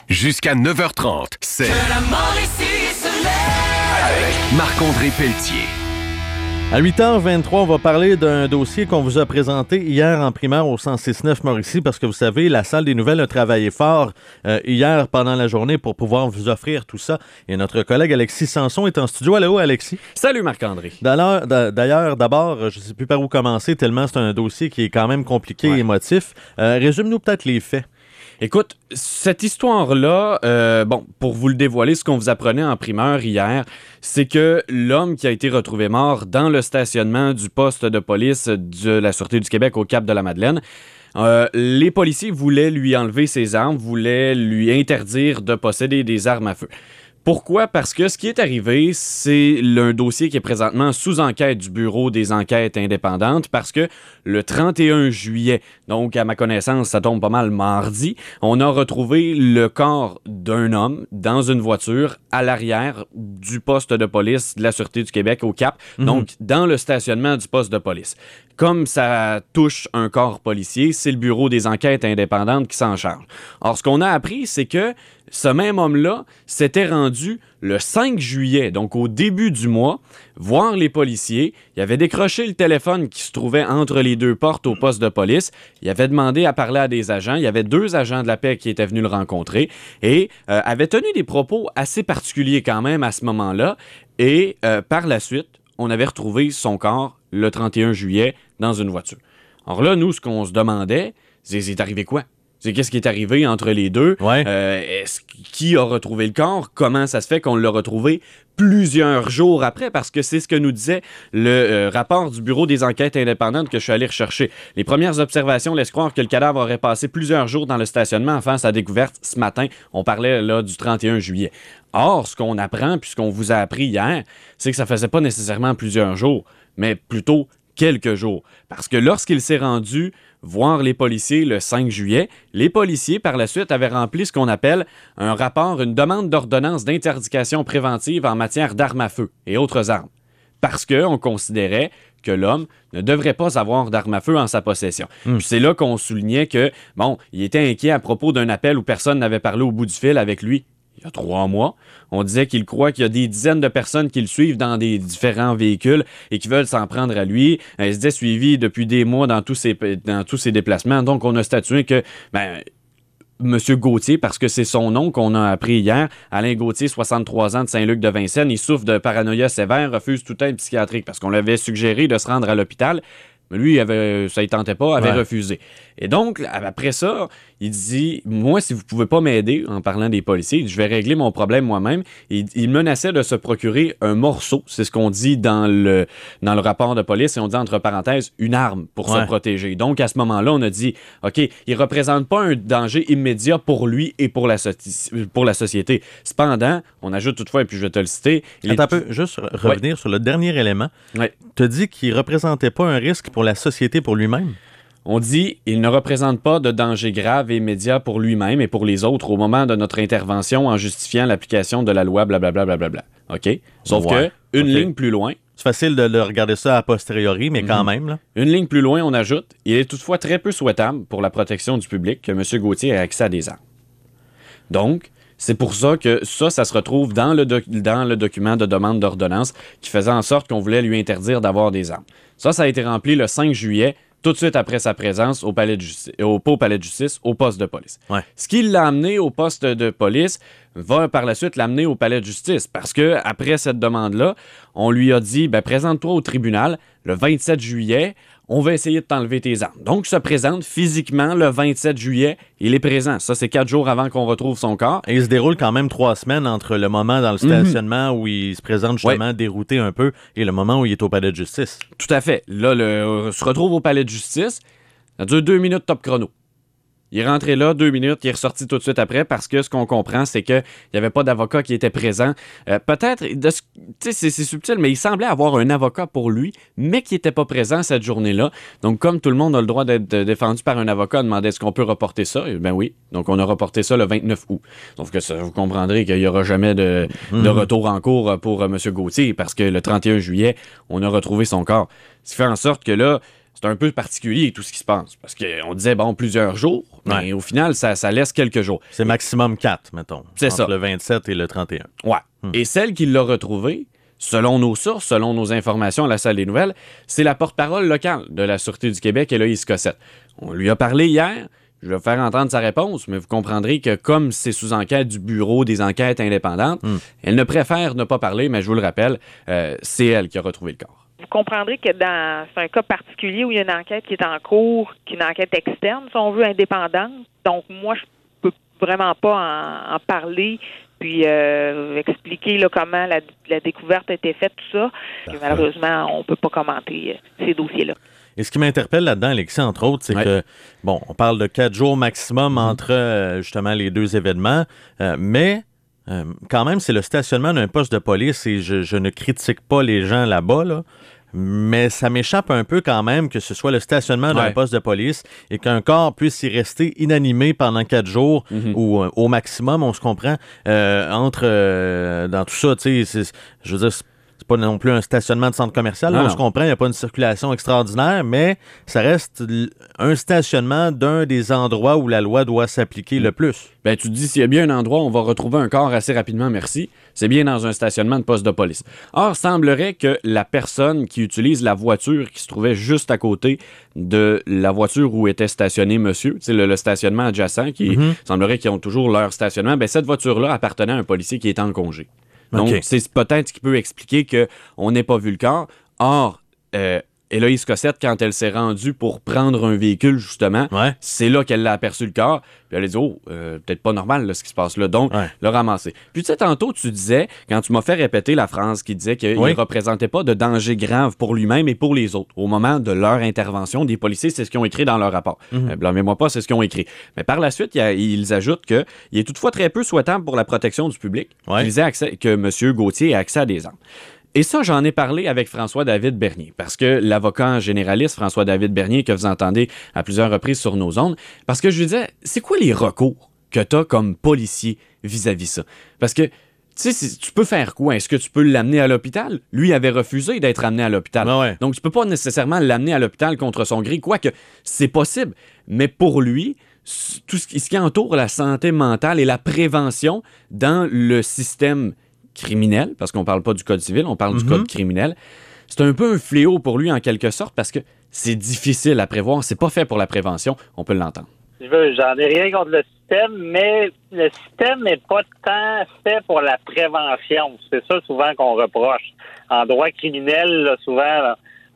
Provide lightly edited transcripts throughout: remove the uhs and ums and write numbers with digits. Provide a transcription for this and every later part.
Jusqu'à 9h30, c'est avec Marc-André Pelletier. À 8h23, on va parler d'un dossier qu'on vous a présenté hier en primaire au 106.9 Mauricie, parce que vous savez, la Salle des Nouvelles a travaillé fort hier pendant la journée pour pouvoir vous offrir tout ça. Et notre collègue Alexis Sanson est en studio. Allô, Alexis? Salut Marc-André. D'ailleurs, d'abord, je ne sais plus par où commencer, tellement c'est un dossier qui est quand même compliqué et émotif. Résume-nous peut-être les faits. Écoute, cette histoire-là, pour vous le dévoiler, ce qu'on vous apprenait en primeur hier, c'est que l'homme qui a été retrouvé mort dans le stationnement du poste de police de la Sûreté du Québec au Cap-de-la-Madeleine, les policiers voulaient lui enlever ses armes, voulaient lui interdire de posséder des armes à feu. Pourquoi? Parce que ce qui est arrivé, c'est un dossier qui est présentement sous enquête du Bureau des enquêtes indépendantes parce que le 31 juillet, donc à ma connaissance, ça tombe pas mal mardi, on a retrouvé le corps d'un homme dans une voiture à l'arrière du poste de police de la Sûreté du Québec au Cap, donc dans le stationnement du poste de police. Comme ça touche un corps policier, c'est le Bureau des enquêtes indépendantes qui s'en charge. Or, ce qu'on a appris, c'est que ce même homme-là s'était rendu le 5 juillet, donc au début du mois, voir les policiers. Il avait décroché le téléphone qui se trouvait entre les deux portes au poste de police. Il avait demandé à parler à des agents. Il y avait 2 agents de la paix qui étaient venus le rencontrer et avait tenu des propos assez particuliers quand même à ce moment-là. Et par la suite, on avait retrouvé son corps le 31 juillet dans une voiture. Alors là, nous, ce qu'on se demandait, c'est arrivé quoi? C'est qu'est-ce qui est arrivé entre les deux? Qui a retrouvé le corps? Comment ça se fait qu'on l'a retrouvé plusieurs jours après? Parce que c'est ce que nous disait le rapport du Bureau des enquêtes indépendantes que je suis allé rechercher. Les premières observations laissent croire que le cadavre aurait passé plusieurs jours dans le stationnement avant sa découverte ce matin. On parlait là du 31 juillet. Or, ce qu'on apprend, puis ce qu'on vous a appris hier, c'est que ça faisait pas nécessairement plusieurs jours, mais plutôt quelques jours. Parce que lorsqu'il s'est rendu voir les policiers le 5 juillet, les policiers, par la suite, avaient rempli ce qu'on appelle un rapport, une demande d'ordonnance d'interdiction préventive en matière d'armes à feu et autres armes. Parce qu'on considérait que l'homme ne devrait pas avoir d'armes à feu en sa possession. Puis c'est là qu'on soulignait que, il était inquiet à propos d'un appel où personne n'avait parlé au bout du fil avec lui. Il y a 3 mois, on disait qu'il croit qu'il y a des dizaines de personnes qui le suivent dans des différents véhicules et qui veulent s'en prendre à lui. Il se disait suivi depuis des mois dans tous ses déplacements. Donc, on a statué que M. Gauthier, parce que c'est son nom qu'on a appris hier, Alain Gauthier, 63 ans de Saint-Luc-de-Vincennes, il souffre de paranoïa sévère, refuse toute aide psychiatrique parce qu'on lui avait suggéré de se rendre à l'hôpital. Mais lui, ça ne tentait pas, avait refusé. Et donc, après ça, il dit, moi, si vous ne pouvez pas m'aider, en parlant des policiers, je vais régler mon problème moi-même. Et il menaçait de se procurer un morceau, c'est ce qu'on dit dans le rapport de police, et on dit entre parenthèses, une arme pour se protéger. Donc, à ce moment-là, on a dit, OK, il ne représente pas un danger immédiat pour lui et pour la société. Cependant, on ajoute toutefois, et puis je vais te le citer... Attends un peu, juste revenir sur le dernier élément. Tu as dit qu'il ne représentait pas un risque pour la société, pour lui-même? On dit il ne représente pas de danger grave et immédiat pour lui-même et pour les autres au moment de notre intervention en justifiant l'application de la loi, blablabla. Bla. OK? Sauf que, ligne plus loin... C'est facile de regarder ça a posteriori, mais quand même. Là. Une ligne plus loin, on ajoute il est toutefois très peu souhaitable pour la protection du public que M. Gauthier ait accès à des armes. Donc... C'est pour ça que ça se retrouve dans le document de demande d'ordonnance qui faisait en sorte qu'on voulait lui interdire d'avoir des armes. Ça a été rempli le 5 juillet, tout de suite après sa présence au palais de justice, au poste de police. Ce qui l'a amené au poste de police va par la suite l'amener au palais de justice parce que après cette demande-là, on lui a dit présente-toi au tribunal le 27 juillet. On va essayer de t'enlever tes armes. Donc, il se présente physiquement le 27 juillet. Il est présent. Ça, c'est 4 jours avant qu'on retrouve son corps. Et il se déroule quand même 3 semaines entre le moment dans le stationnement où il se présente justement dérouté un peu et le moment où il est au palais de justice. Tout à fait. Là, se retrouve au palais de justice. Ça dure 2 minutes top chrono. Il est rentré là 2 minutes, il est ressorti tout de suite après parce que ce qu'on comprend, c'est qu'il n'y avait pas d'avocat qui était présent. Peut-être, c'est subtil, mais il semblait avoir un avocat pour lui, mais qui n'était pas présent cette journée-là. Donc, comme tout le monde a le droit d'être défendu par un avocat, demandait est-ce qu'on peut reporter ça? Ben oui. Donc, on a reporté ça le 29 août. Donc, vous comprendrez qu'il n'y aura jamais de retour en cours pour M. Gauthier parce que le 31 juillet, on a retrouvé son corps. Ce qui fait en sorte que là, c'est un peu particulier tout ce qui se passe. Parce qu'on disait, plusieurs jours, mais au final, ça laisse quelques jours. C'est maximum 4, mettons. C'est ça. Entre le 27 et le 31. Ouais. Et celle qui l'a retrouvée, selon nos sources, selon nos informations à la salle des nouvelles, c'est la porte-parole locale de la Sûreté du Québec, Héloïse Cossette. On lui a parlé hier. Je vais vous faire entendre sa réponse, mais vous comprendrez que comme c'est sous enquête du Bureau des enquêtes indépendantes, elle ne préfère ne pas parler, mais je vous le rappelle, c'est elle qui a retrouvé le corps. Vous comprendrez que c'est un cas particulier où il y a une enquête qui est en cours, qui est une enquête externe, si on veut, indépendante. Donc, moi, je peux vraiment pas en parler puis expliquer là, comment la découverte a été faite, tout ça. Et malheureusement, on peut pas commenter ces dossiers-là. Et ce qui m'interpelle là-dedans, Alexis, entre autres, c'est que, on parle de 4 jours maximum entre, justement, les deux événements, mais quand même, c'est le stationnement d'un poste de police et je ne critique pas les gens là-bas, là, mais ça m'échappe un peu quand même que ce soit le stationnement d'un poste de police et qu'un corps puisse y rester inanimé pendant 4 jours ou au maximum, on se comprend, dans tout ça, tu sais, je veux dire, c'est pas non plus un stationnement de centre commercial. Là, on se comprend, il n'y a pas une circulation extraordinaire, mais ça reste un stationnement d'un des endroits où la loi doit s'appliquer le plus. Ben, tu te dis, s'il y a bien un endroit où on va retrouver un corps assez rapidement, merci, c'est bien dans un stationnement de poste de police. Or, semblerait que la personne qui utilise la voiture qui se trouvait juste à côté de la voiture où était stationné monsieur, c'est le stationnement adjacent, semblerait qu'ils ont toujours leur stationnement, ben, cette voiture-là appartenait à un policier qui est en congé. Donc, c'est peut-être ce qui peut expliquer qu'on n'ait pas vu le corps. Or, Héloïse Cossette, quand elle s'est rendue pour prendre un véhicule, justement, c'est là qu'elle a aperçu le corps. Puis elle a dit, peut-être pas normal là, ce qui se passe là. Donc, l'a ramassé. Puis tu sais, tantôt, tu disais, quand tu m'as fait répéter la phrase qui disait qu'il ne représentait pas de danger grave pour lui-même et pour les autres. Au moment de leur intervention, des policiers, c'est ce qu'ils ont écrit dans leur rapport. Blâmez-moi pas, c'est ce qu'ils ont écrit. Mais par la suite, ils ajoutent qu'il est toutefois très peu souhaitable pour la protection du public que M. Gauthier ait accès à des armes. Et ça, j'en ai parlé avec François-David Bernier, parce que l'avocat généraliste François-David Bernier, que vous entendez à plusieurs reprises sur nos ondes, parce que je lui disais, c'est quoi les recours que tu as comme policier vis-à-vis ça? Parce que, tu sais, tu peux faire quoi? Est-ce que tu peux l'amener à l'hôpital? Lui avait refusé d'être amené à l'hôpital. Donc, tu peux pas nécessairement l'amener à l'hôpital contre son gré, quoique c'est possible. Mais pour lui, tout ce qui entoure la santé mentale et la prévention dans le système criminel, parce qu'on parle pas du code civil, on parle du code criminel. C'est un peu un fléau pour lui en quelque sorte parce que c'est difficile à prévoir, c'est pas fait pour la prévention, on peut l'entendre. J'en ai rien contre le système, mais le système n'est pas tant fait pour la prévention. C'est ça souvent qu'on reproche. En droit criminel, là, souvent, là,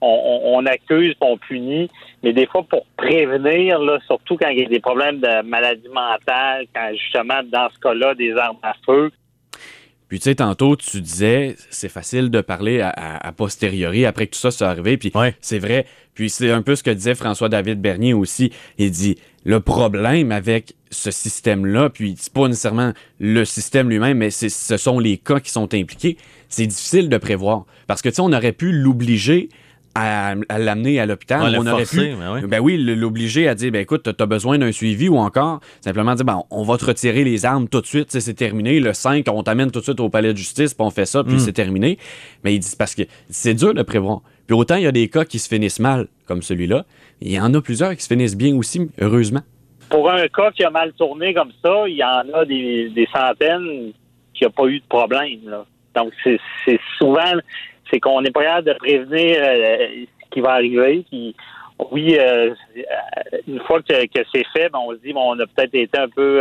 on accuse, on punit, mais des fois pour prévenir, là, surtout quand il y a des problèmes de maladie mentale, quand justement, dans ce cas-là, des armes à feu. Puis, tu sais, tantôt, tu disais, c'est facile de parler à posteriori, après que tout ça soit arrivé, puis c'est vrai. Puis, c'est un peu ce que disait François-David Bernier aussi. Il dit, le problème avec ce système-là, puis c'est pas nécessairement le système lui-même, mais ce sont les cas qui sont impliqués, c'est difficile de prévoir. Parce que, tu sais, on aurait pu l'obliger à l'amener à l'hôpital. On aurait pu l'obliger à dire, écoute, t'as besoin d'un suivi ou encore simplement dire, on va te retirer les armes tout de suite, c'est terminé. Le 5, on t'amène tout de suite au palais de justice, puis on fait ça, puis c'est terminé. Mais ils disent parce que c'est dur de prévoir. Puis autant il y a des cas qui se finissent mal, comme celui-là, il y en a plusieurs qui se finissent bien aussi, heureusement. Pour un cas qui a mal tourné comme ça, il y en a des centaines qui n'ont pas eu de problème, là. Donc, c'est souvent... c'est qu'on n'est pas capable de prévenir ce qui va arriver. Puis, oui, une fois que c'est fait, on se dit, on a peut-être été un peu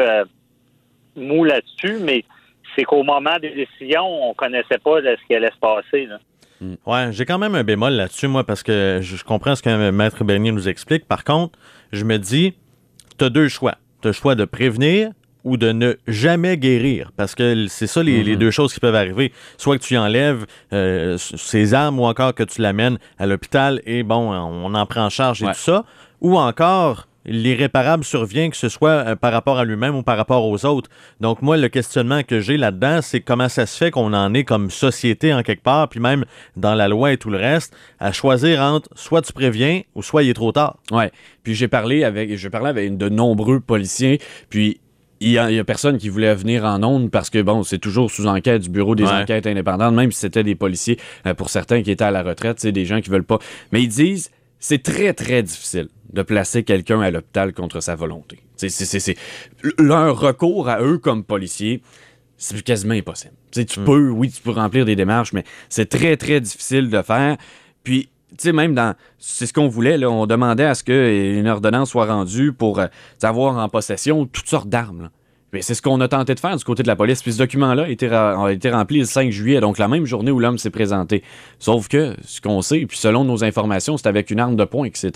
mou là-dessus, mais c'est qu'au moment des décisions, on connaissait pas ce qui allait se passer, là. Ouais, j'ai quand même un bémol là-dessus, moi, parce que je comprends ce que Maître Bernier nous explique. Par contre, je me dis, tu as 2 choix. Tu as le choix de prévenir ou de ne jamais guérir, parce que c'est ça les 2 choses qui peuvent arriver. Soit que tu y enlèves ses armes ou encore que tu l'amènes à l'hôpital et on en prend en charge et tout ça, ou encore l'irréparable survient, que ce soit par rapport à lui-même ou par rapport aux autres. Donc moi, le questionnement que j'ai là-dedans, c'est comment ça se fait qu'on en est comme société en quelque part, puis même dans la loi et tout le reste, à choisir entre soit tu préviens ou soit il est trop tard. Ouais. Puis j'ai parlé avec de nombreux policiers, puis il y a personne qui voulait venir en ondes parce que, c'est toujours sous enquête du Bureau des enquêtes indépendantes, même si c'était des policiers, pour certains qui étaient à la retraite, c'est des gens qui veulent pas. Mais ils disent, c'est très, très difficile de placer quelqu'un à l'hôpital contre sa volonté. C'est leur recours à eux comme policiers, c'est quasiment impossible. Tu peux remplir des démarches, mais c'est très, très difficile de faire. Puis, tu sais, même c'est ce qu'on voulait, là, on demandait à ce qu'une ordonnance soit rendue pour avoir en possession toutes sortes d'armes, là. Mais c'est ce qu'on a tenté de faire du côté de la police. Puis ce document-là a été rempli le 5 juillet, donc la même journée où l'homme s'est présenté. Sauf que, ce qu'on sait, puis selon nos informations, c'est avec une arme de poing qui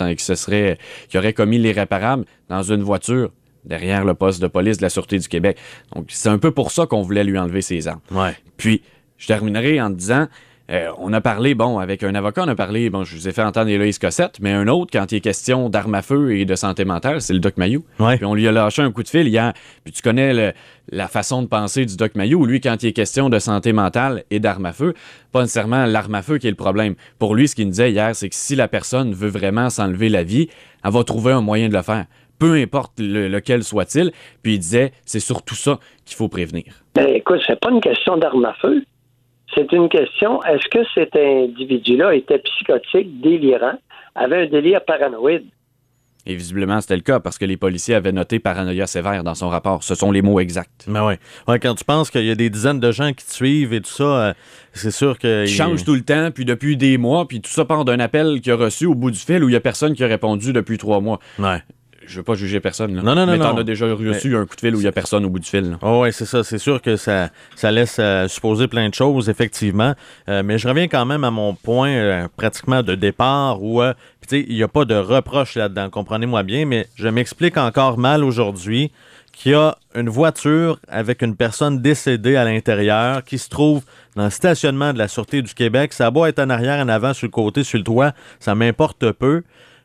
aurait commis l'irréparable dans une voiture derrière le poste de police de la Sûreté du Québec. Donc c'est un peu pour ça qu'on voulait lui enlever ses armes. Ouais. Puis, je terminerai en te disant... on a parlé, avec un avocat, je vous ai fait entendre Héloïse Cossette, mais un autre, quand il est question d'armes à feu et de santé mentale, c'est le Doc Mayou. Ouais. Puis on lui a lâché un coup de fil hier. Puis tu connais la façon de penser du Doc Mayou. Lui, quand il est question de santé mentale et d'armes à feu, pas nécessairement l'arme à feu qui est le problème. Pour lui, ce qu'il nous disait hier, c'est que si la personne veut vraiment s'enlever la vie, elle va trouver un moyen de le faire. Peu importe lequel soit-il. Puis il disait, c'est surtout ça qu'il faut prévenir. Écoute, c'est pas une question d'arme à feu. C'est une question, est-ce que cet individu-là était psychotique, délirant, avait un délire paranoïde? Et visiblement, c'était le cas parce que les policiers avaient noté paranoïa sévère dans son rapport. Ce sont les mots exacts. Mais ouais, quand tu penses qu'il y a des dizaines de gens qui te suivent et tout ça, c'est sûr que... Il change tout le temps, puis depuis des mois, puis tout ça part d'un appel qu'il a reçu au bout du fil où il n'y a personne qui a répondu depuis 3 mois. Ouais. Je veux pas juger personne, là. Non. Mais t'en as déjà reçu un coup de fil où il n'y a personne au bout du fil, là. Oh oui, c'est ça. C'est sûr que ça laisse supposer plein de choses, effectivement. Mais je reviens quand même à mon point pratiquement de départ où, tu sais, il n'y a pas de reproche là-dedans, comprenez-moi bien, mais je m'explique encore mal aujourd'hui qu'il y a une voiture avec une personne décédée à l'intérieur qui se trouve dans le stationnement de la Sûreté du Québec. Ça a beau être en arrière, en avant, sur le côté, sur le toit, ça m'importe peu.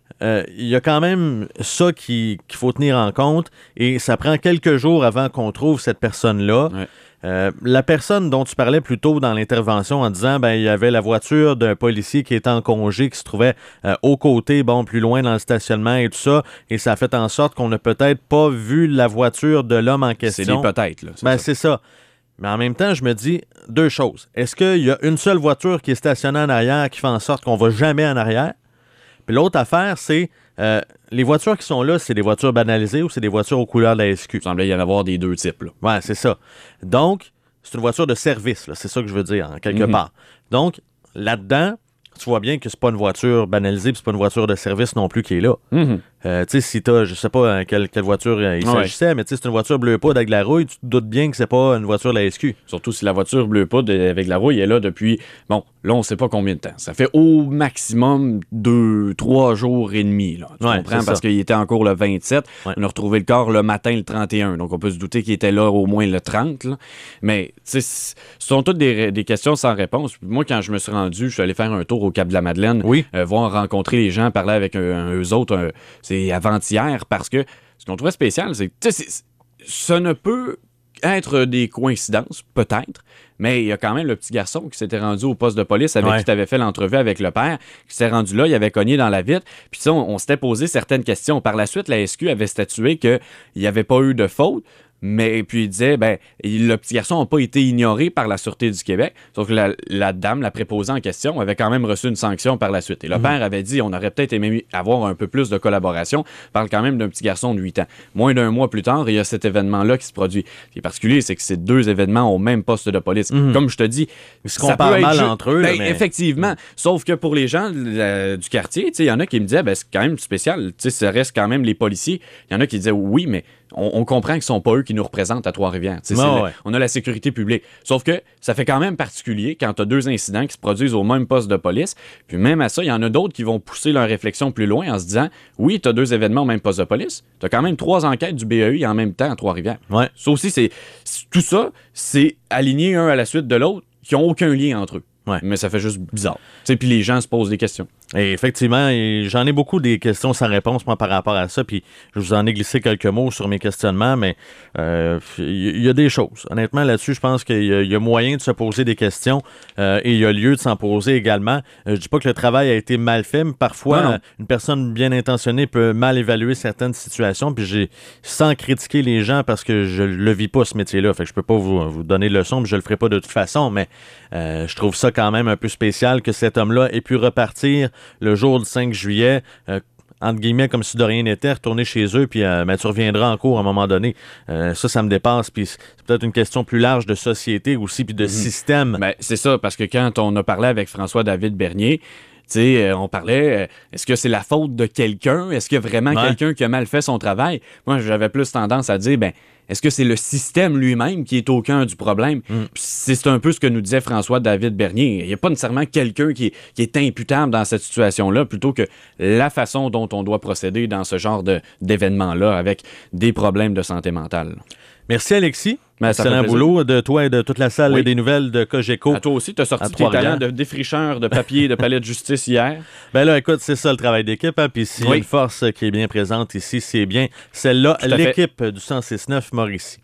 Il y a quand même ça qu'il faut tenir en compte et ça prend quelques jours avant qu'on trouve cette personne-là. Ouais. La personne dont tu parlais plus tôt dans l'intervention en disant il y avait la voiture d'un policier qui était en congé qui se trouvait aux côtés, plus loin dans le stationnement et tout ça, et ça a fait en sorte qu'on n'a peut-être pas vu la voiture de l'homme en question. C'est des peut-être, là. C'est ça. Mais en même temps, je me dis deux choses. Est-ce qu'il y a une seule voiture qui est stationnée en arrière qui fait en sorte qu'on va jamais en arrière? Puis l'autre affaire, c'est les voitures qui sont là, c'est des voitures banalisées ou c'est des voitures aux couleurs de la SQ? Il semblait y en avoir des deux types, là. Ouais, c'est ça. Donc, c'est une voiture de service, là. C'est ça que je veux dire, en quelque part. Donc, là-dedans, tu vois bien que c'est pas une voiture banalisée puis c'est pas une voiture de service non plus qui est là. Tu sais, si t'as, je sais pas quelle voiture il s'agissait, mais tu sais, c'est une voiture bleu poudre avec de la rouille, tu te doutes bien que c'est pas une voiture de la SQ. Surtout si la voiture bleu poudre avec de la rouille est là depuis, là, on sait pas combien de temps. Ça fait au maximum 2-3 jours et demi, là. Tu comprends? Parce qu'il était en cours le 27. Ouais. On a retrouvé le corps le matin, le 31. Donc, on peut se douter qu'il était là au moins le 30, là. Mais, tu sais, ce sont toutes des questions sans réponse. Moi, quand je me suis rendu, je suis allé faire un tour au Cap-de-la-Madeleine, voir rencontrer les gens, parler avec eux autres, c'est avant-hier, parce que ce qu'on trouvait spécial, c'est que ça ne peut être des coïncidences, peut-être, mais il y a quand même le petit garçon qui s'était rendu au poste de police avec qui tu avais fait l'entrevue avec le père, qui s'est rendu là, il avait cogné dans la vitre, puis ça, on s'était posé certaines questions. Par la suite, la SQ avait statué qu'il n'y avait pas eu de faute, mais puis il disait, le petit garçon n'a pas été ignoré par la Sûreté du Québec. Sauf que la dame, la préposée en question, avait quand même reçu une sanction par la suite. Et le père avait dit, on aurait peut-être aimé avoir un peu plus de collaboration. Il parle quand même d'un petit garçon de 8 ans. Moins d'un mois plus tard, il y a cet événement-là qui se produit. Ce qui est particulier, c'est que c'est 2 événements au même poste de police. Comme je te dis, ça peut être mal entre eux. Mais... Effectivement. Sauf que pour les gens du quartier, il y en a qui me disaient, c'est quand même spécial. Ça reste quand même les policiers. Il y en a qui disaient, oui, mais on comprend que ce ne sont pas eux qui nous représentent à Trois-Rivières. On a la sécurité publique. Sauf que ça fait quand même particulier quand tu as 2 incidents qui se produisent au même poste de police. Puis même à ça, il y en a d'autres qui vont pousser leur réflexion plus loin en se disant, oui, tu as 2 événements au même poste de police. Tu as quand même 3 enquêtes du BAI en même temps à Trois-Rivières. Ouais. Ça aussi, tout ça, c'est aligné un à la suite de l'autre qui n'ont aucun lien entre eux. Ouais. Mais ça fait juste bizarre. Puis les gens se posent des questions. Et effectivement, j'en ai beaucoup des questions sans réponse, moi, par rapport à ça. Puis je vous en ai glissé quelques mots sur mes questionnements, mais il y a des choses. Honnêtement, là-dessus, je pense qu'il y a moyen de se poser des questions et il y a lieu de s'en poser également. Je dis pas que le travail a été mal fait, mais parfois, une personne bien intentionnée peut mal évaluer certaines situations. Puis sans critiquer les gens, parce que je le vis pas, ce métier-là. Fait que je peux pas vous donner de leçons, puis je le ferai pas de toute façon, mais je trouve ça quand même un peu spécial que cet homme-là ait pu repartir le jour du 5 juillet, entre guillemets, comme si de rien n'était, retourner chez eux, puis tu reviendras en cours à un moment donné. Ça me dépasse, puis c'est peut-être une question plus large de société aussi, puis de système. Ben, c'est ça, parce que quand on a parlé avec François-David Bernier, on parlait, est-ce que c'est la faute de quelqu'un? Est-ce qu'il y a vraiment quelqu'un qui a mal fait son travail? Moi, j'avais plus tendance à dire, est-ce que c'est le système lui-même qui est au cœur du problème? C'est un peu ce que nous disait François-David Bernier. Il n'y a pas nécessairement quelqu'un qui est imputable dans cette situation-là, plutôt que la façon dont on doit procéder dans ce genre d'événements-là avec des problèmes de santé mentale. Merci, Alexis. Excellent boulot de toi et de toute la salle des nouvelles de Cogeco. À toi aussi, tu as sorti tes talents de défricheur de papier de palais de justice hier. Ben là, écoute, c'est ça le travail d'équipe. Hein? Puis s'il y a une force qui est bien présente ici, c'est bien celle-là, l'équipe du 106.9 Mauricie.